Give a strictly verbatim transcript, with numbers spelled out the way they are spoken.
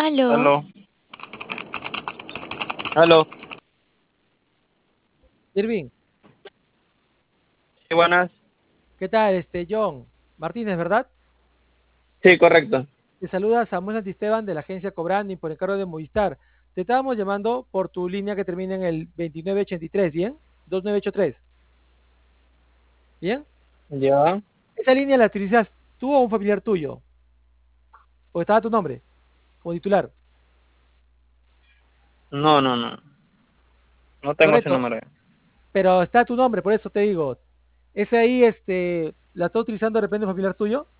Aló, Aló, aló. Irving, Sí, buenas. ¿qué tal? Este, John Martínez, ¿verdad? Sí, correcto. Te saluda Samuel Santisteban de la agencia Cobrani por encargo de Movistar. Te estábamos llamando por tu línea que termina en el veintinueve ochenta y tres, ¿bien? dos nueve ocho tres, ¿bien? Ya. Esa línea la utilizas tú o un familiar tuyo, o estaba tu nombre como titular, No, no, no. No tengo ese correcto, número. pero está tu nombre, por eso te digo. Ese ahí, este, ¿la está utilizando de repente un familiar tuyo?